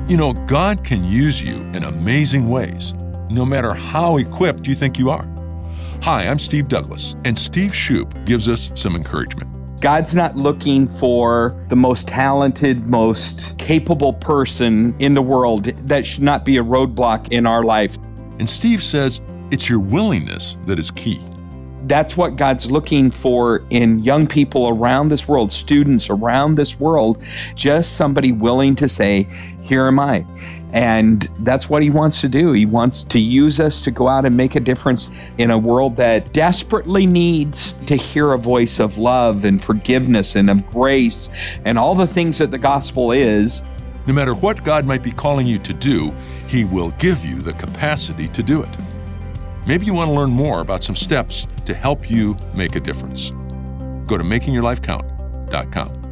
You know, God can use you in amazing ways, no matter how equipped you think you are. Hi, I'm Steve Douglas, and Steve Shoup gives us some encouragement. God's not looking for the most talented, most capable person in the world. That should not be a roadblock in our life. And Steve says it's your willingness that is key. That's what God's looking for in young people around this world, students around this world, just somebody willing to say, here am I. And that's what he wants to do. He wants to use us to go out and make a difference in a world that desperately needs to hear a voice of love and forgiveness and of grace and all the things that the gospel is. No matter what God might be calling you to do, he will give you the capacity to do it. Maybe you want to learn more about some steps to help you make a difference. Go to makingyourlifecount.com.